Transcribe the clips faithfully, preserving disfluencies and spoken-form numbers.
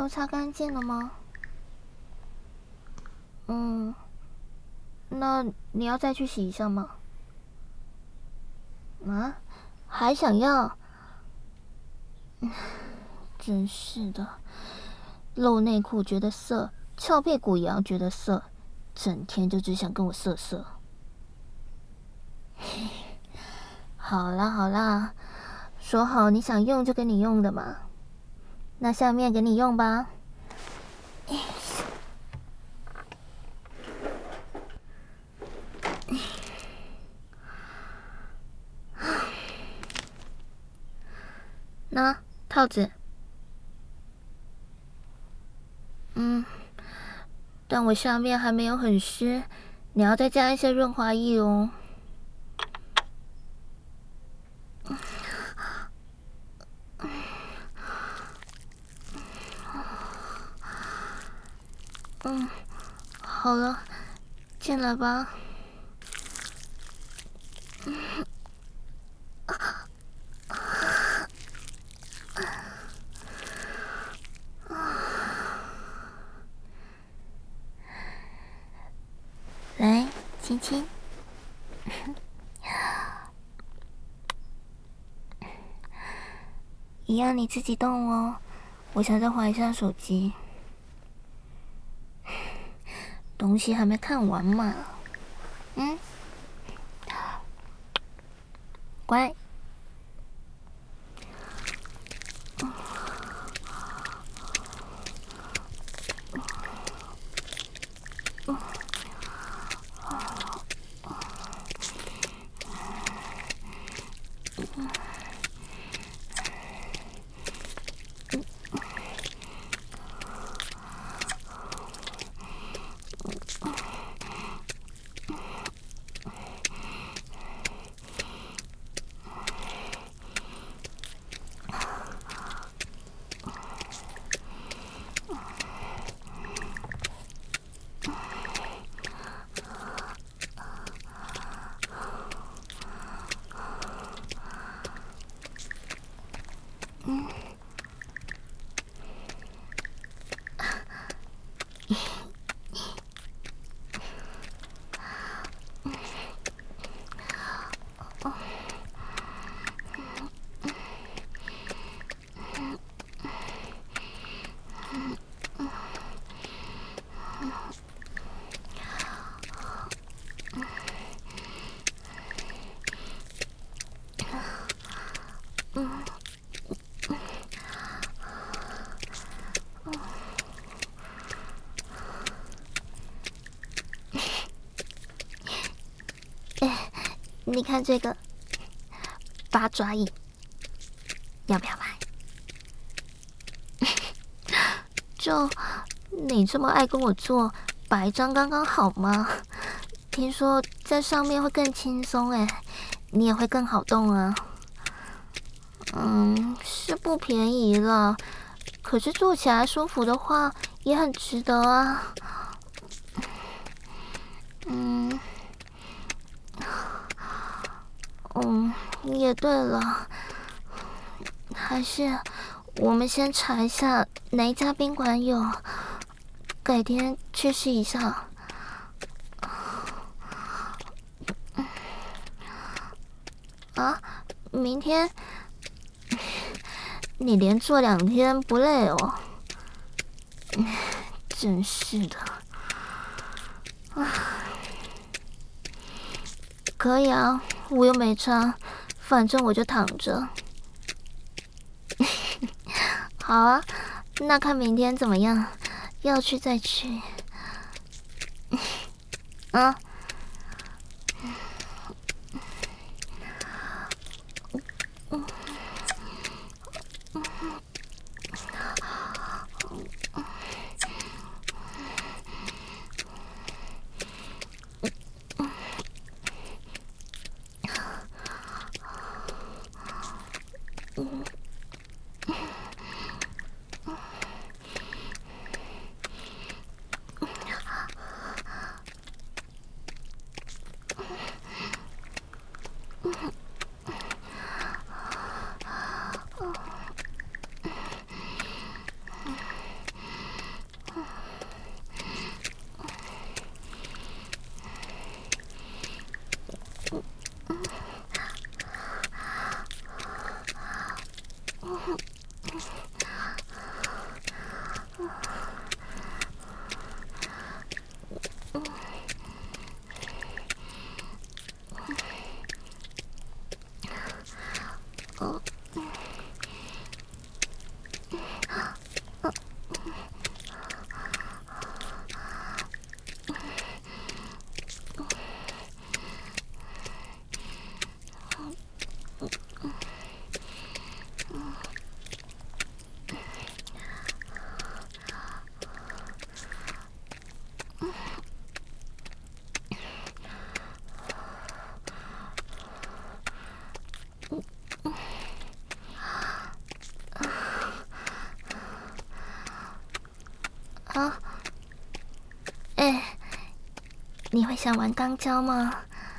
都擦干净了吗？嗯，那你要再去洗一下吗？啊，还想要？真是的，露内裤觉得色，翘屁股也要觉得色，整天就只想跟我色色。好啦好啦，说好你想用就给你用的嘛，那下面给你用吧。那套子，嗯，但我下面还没有很湿，你要再加一些润滑液哦。嗯，好了，进来吧。来，亲亲。一样你自己动哦，我想再滑一下手机。东西还没看完嘛。嗯，乖。你看这个八爪椅，要不要买？就你这么爱跟我做，摆一张刚刚好吗？听说在上面会更轻松哎，你也会更好动啊。嗯，是不便宜了，可是坐起来舒服的话，也很值得啊。嗯，嗯，也对了，还是我们先查一下哪一家宾馆有，改天去试一下。啊，明天？你连坐两天不累哦？真是的。可以啊，我又没差，反正我就躺着。好啊，那看明天怎么样？要去再去。啊。 你会想玩钢胶吗？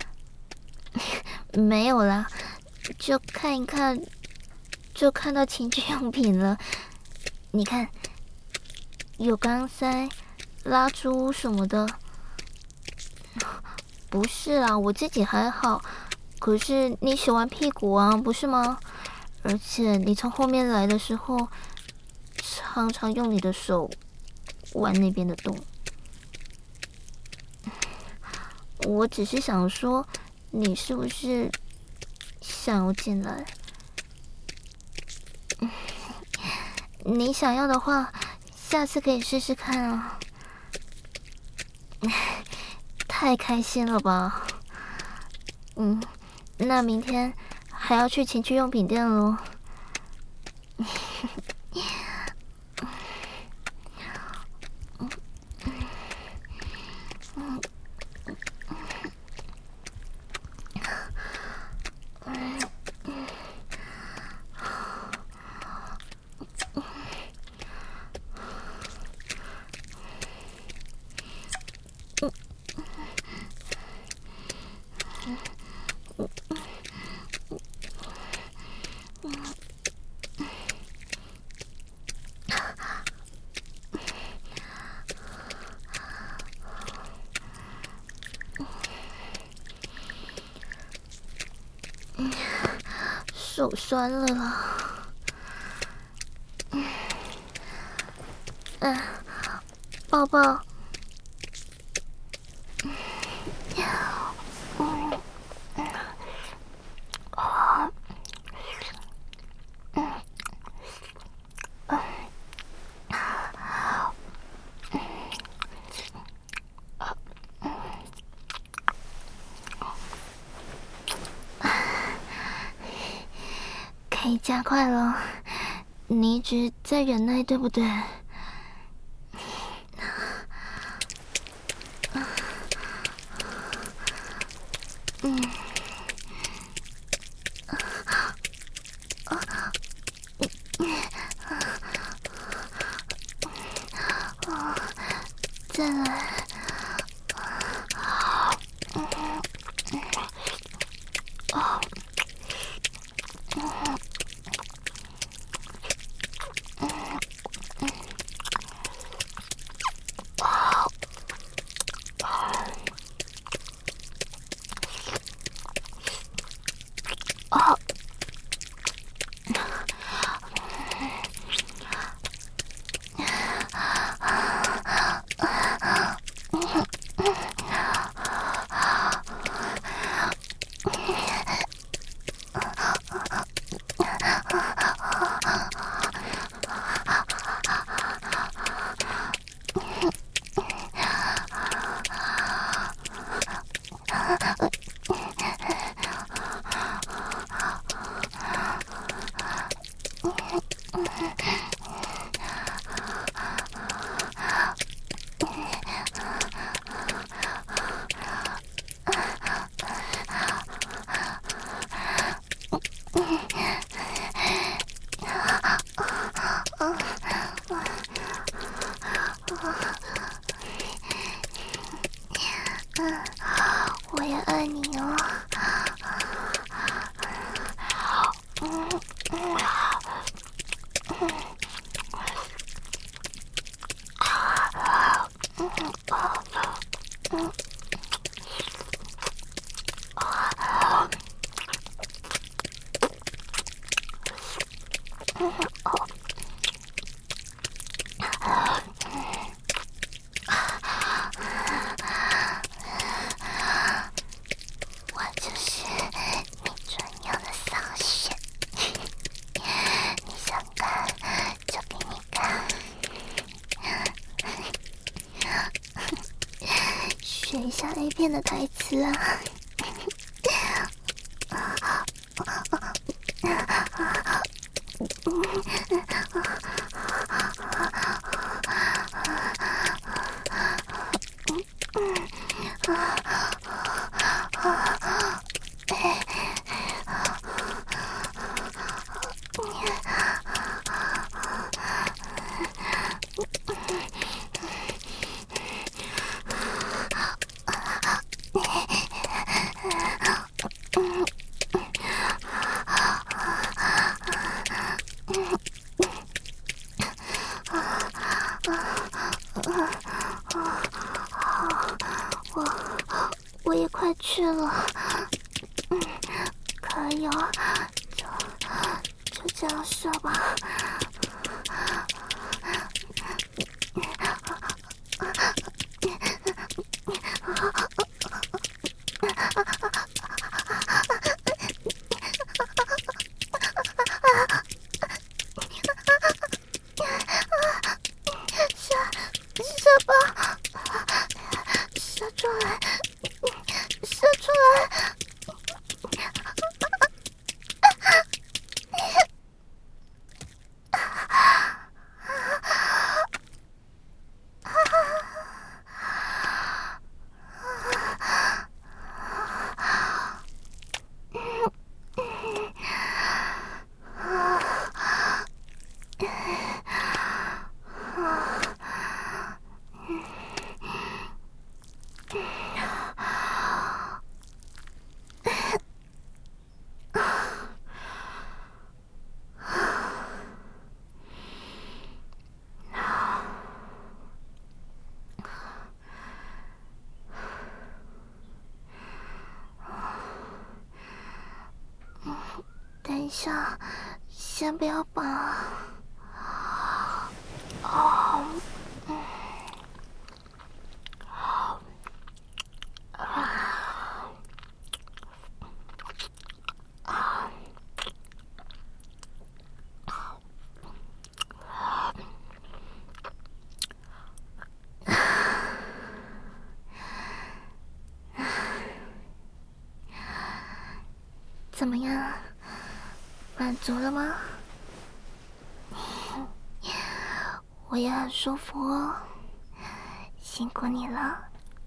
没有啦，就看一看，就看到情趣用品了。你看，有钢塞、拉珠什么的。不是啦，我自己还好，可是你喜欢屁股啊，不是吗？而且你从后面来的时候，常常用你的手玩那边的洞。我只是想说，你是不是想要进来？你想要的话，下次可以试试看啊。太开心了吧？嗯，那明天还要去情趣用品店咯。手酸了啦。嗯，抱抱。可以加快了，你一直在忍耐，对不对？嗯。再来。我也爱你哦。我就是你专用的扫穴，你想看就给你看，学一下 A 片的台词啊。 我也快去了。嗯，可以哦，就就这样射吧。射射吧，射出来，射出来。等一下，先不要绑。哦，嗯，怎么样？满足了吗？我也很舒服哦，辛苦你了。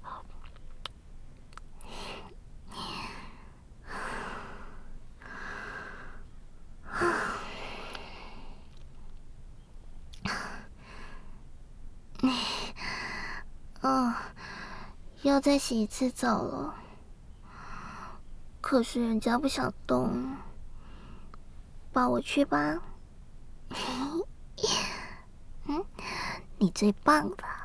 嗯，要再洗一次澡了。可是人家不想动，抱我去吧。嗯，你最棒了。